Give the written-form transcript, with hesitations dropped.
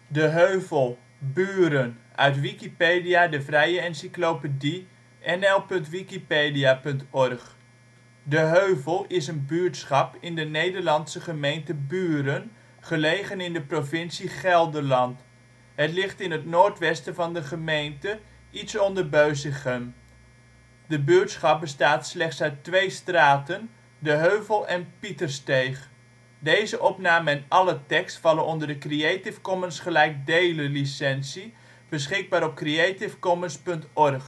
De Heuvel, Buren, uit Wikipedia, de vrije encyclopedie. nl.wikipedia.org. De Heuvel is een buurtschap in de Nederlandse gemeente Buren, gelegen in de provincie Gelderland. Het ligt in het noordwesten van de gemeente, iets onder Beusichem. De buurtschap bestaat slechts uit twee straten, De Heuvel en Pietersteeg. Deze opname en alle tekst vallen onder de Creative Commons gelijkdelen licentie, beschikbaar op creativecommons.org